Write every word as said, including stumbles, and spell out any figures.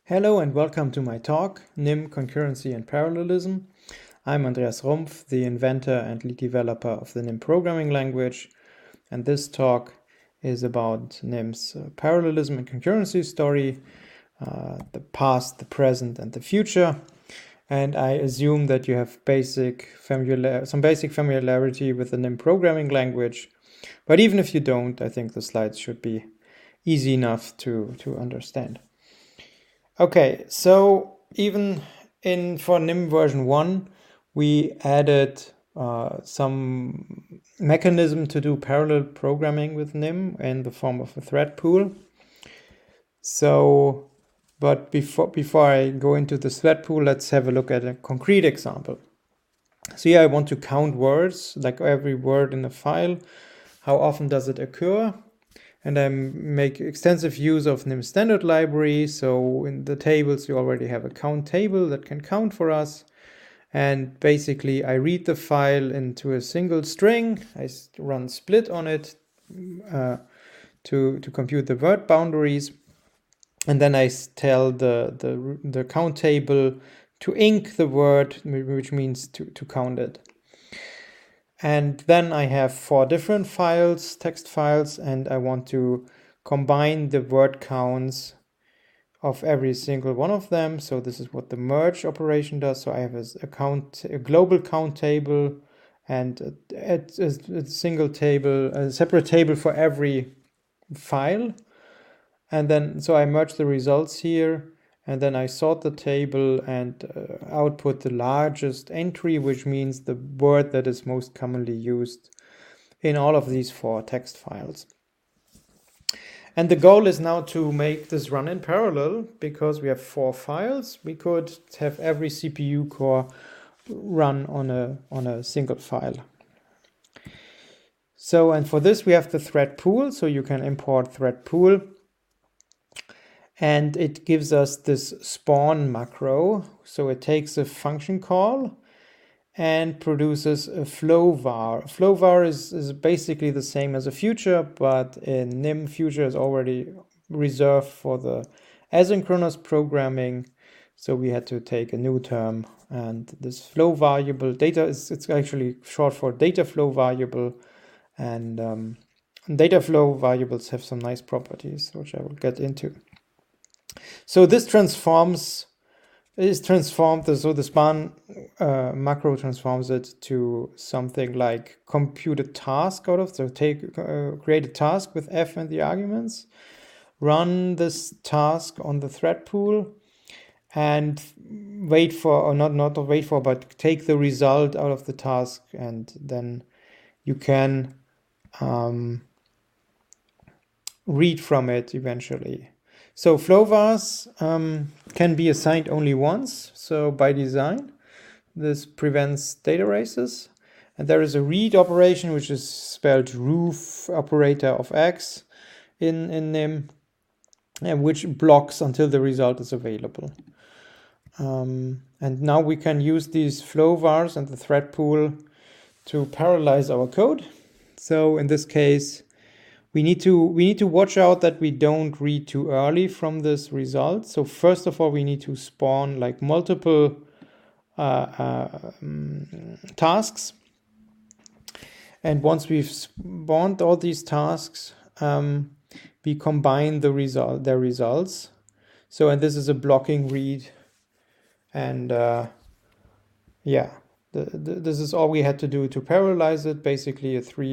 Hello and welcome to my talk, N I M, Concurrency and Parallelism. I'm Andreas Rumpf, the inventor and lead developer of the N I M programming language, and this talk is about N I M's uh, parallelism and concurrency story, uh, the past, the present, and the future. And I assume that you have basic familiar, some basic familiarity with the N I M programming language, but even if you don't, I think the slides should be easy enough to, to understand. Okay, so even in for N I M version one, we added uh, some mechanism to do parallel programming with N I M in the form of a thread pool. So, but before before I go into the thread pool, let's have a look at a concrete example. So here I want to count words, like every word in a file. How often does it occur? And I make extensive use of N I M standard library. So in the tables, you already have a count table that can count for us. And basically, I read the file into a single string. I run split on it uh, to, to compute the word boundaries. And then I tell the, the, the count table to inc the word, which means to, to count it. And then I have four different files, text files, and I want to combine the word counts of every single one of them. So this is what the merge operation does. So I have a, a count, a global count table, and a, a, a single table, a separate table for every file. And then, so I merge the results here. And then I sort the table and uh, output the largest entry, which means the word that is most commonly used in all of these four text files. And the goal is now to make this run in parallel. Because we have four files, we could have every C P U core run on a, on a single file. So, and for this we have the thread pool, so you can import thread pool. And it gives us this spawn macro. So it takes a function call and produces a flow var. Flow var is, is basically the same as a future, but in N I M, future is already reserved for the asynchronous programming. So we had to take a new term, and this flow variable data is it's actually short for data flow variable, and um, data flow variables have some nice properties, which I will get into. So this transforms is transformed. So the span uh, macro transforms it to something like compute a task out of. So take uh, create a task with f and the arguments, run this task on the thread pool, and wait for or not not wait for, but take the result out of the task, and then you can um, read from it eventually. So flow vars um, can be assigned only once. So by design, this prevents data races. And there is a read operation, which is spelled roof operator of x in, in N I M, and which blocks until the result is available. Um, and now we can use these flow vars and the thread pool to parallelize our code. So in this case, We need to we need to watch out that we don't read too early from this result. So first of all, we need to spawn like multiple uh, uh, um, tasks. And once we've spawned all these tasks, um, we combine the result their results. So and this is a blocking read, and uh, yeah, the, the, this is all we had to do to parallelize it. Basically, a three